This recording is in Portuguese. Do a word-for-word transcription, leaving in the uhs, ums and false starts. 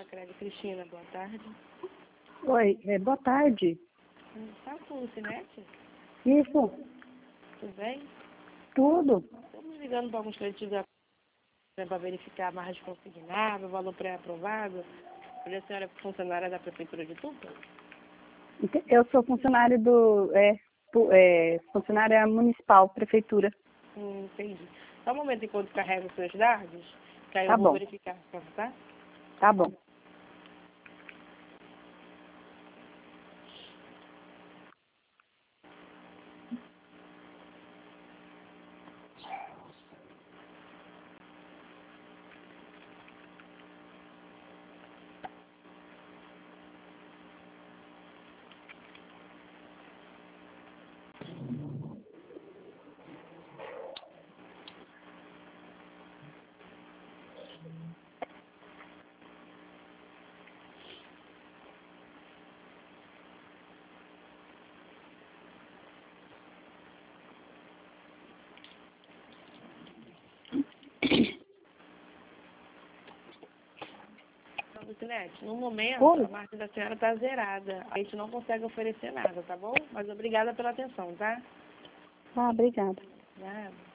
Sacredi. Cristina, boa tarde. Oi, é, boa tarde. Está com o Lucinete? Isso, Tudo bem? tudo. Estamos ligando para alguns creditivos da para verificar a margem consignada, o valor pré-aprovado. Olha, a senhora é funcionária da Prefeitura de Tupa? Eu sou funcionária do. É, pu- é, funcionária municipal, prefeitura. Hum, entendi. Só um momento enquanto carrega os seus dados, que aí Tá eu vou bom, verificar, tá? tá bom. Então, Lucinete, no momento, Oi. a margem da senhora está zerada. A gente não consegue oferecer nada, tá bom? Mas obrigada pela atenção, tá? Ah, obrigada. Nada.